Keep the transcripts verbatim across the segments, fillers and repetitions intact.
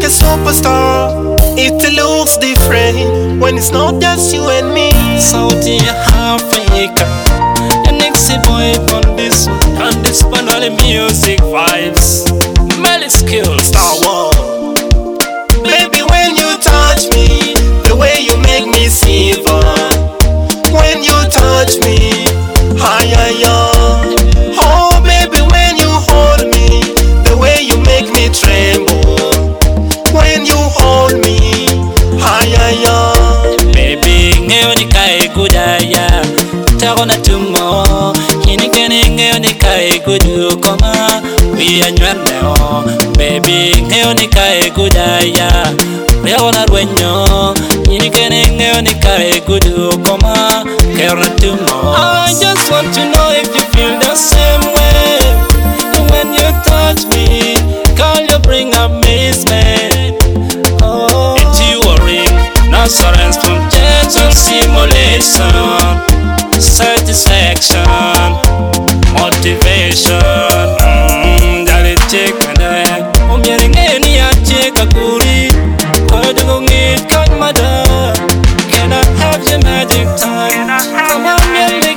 a superstar. It looks different when it's not just you and me. Saudi Africa, your next boy on this one, on this one, all the music vibes, Melly skills, Star One. Baby, when you touch me, the way you make me shiver. When you touch me, hi, hi, hi. Oh, baby, when you hold me, the way you make me tremble. When you hold me, hi, hi, hi. baby, ngeo kai gudaya, tagona tumo, kini kene ngeo kai gudu koma, we are now, baby, ngeo kai gudaya, we are on our wenyo, kini kene ngeo kai gudu koma, kerna tumo. I just want to know if you feel the same way. When you touch me, call you bring amazement. Oh, it's you worry, no surrender from gentle simulation, satisfaction, motivation. Mm, that it take and I, um, yering any I take a goodie. Heard you need cut mother. Can I have your magic time? Come on,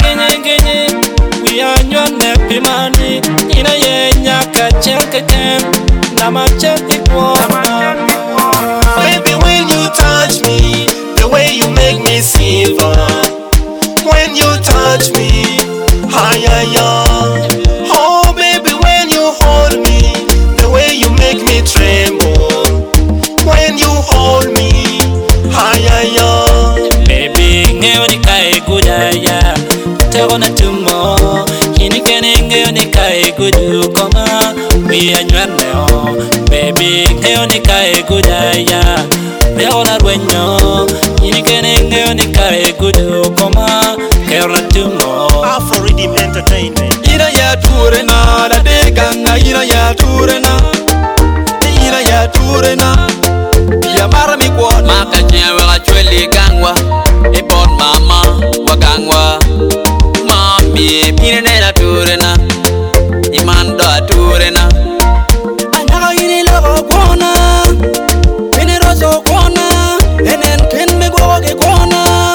we are your nappy money. In a year, check again. Nama check it one. Baby, when you touch me, the way you make me shiver. When you touch me, hi, hi, hi. Oh, baby, when you hold me, the way you make me tremble. When you hold me, hi, hi, hi. Baby, ngeo ni kai gudaya, tagona tumo, kini kene ngeo ni kai gudu koma, we are now, baby, ngeo ni kai gudaya, we are on our wenyo, kini kene ngeo ni kai gudu koma, kerna tumo. Afro Rhythm Entertainment. Ina ya turena, la de ganga, ina ya turena, ina ya turena, ya mara mi kwa Maka nyewe la chweli gangwa, ipon mama wa gangwa. Mami pine nena turena, imando turena. Anyaga ini logo kona, pine roso kona, enen ken me goge kona.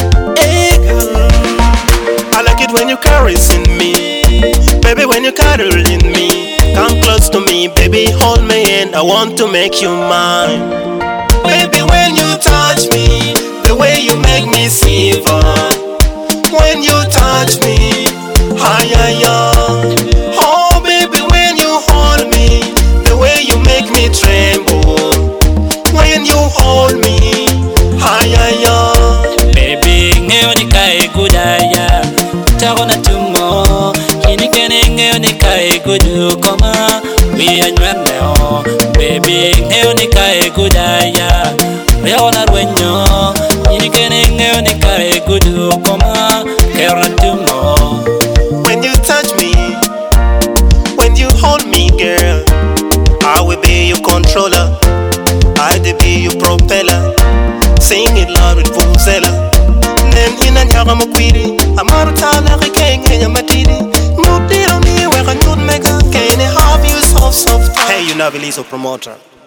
I like it when you caressing me, baby, when you cuddling me. Come close to me, baby, hold me and I want to make you mine. Baby, when you touch me, the way you make me shiver. When you touch me, hi, hi, hi. Oh, baby, when you hold me, the way you make me tremble. When you hold me, hi, hi, hi. Baby, ngeo ni kai gudaya, tagona tumo, kini kene ngeo ni kai gudu koma, we are now, baby, ngeo ni kai gudaya, we are on our wenyo, kini kene ngeo ni kai gudu koma, kerna tumo. When you touch me, when you hold me, girl, I will be your controller, I'll be your propeller. Sing it loud with Vuvuzela. Then in a nyaga makwiri, amaru tala keng henya matiri. Nudi on me, where a nude mega, can have you soft soft. Hey, you know, Belizo promoter.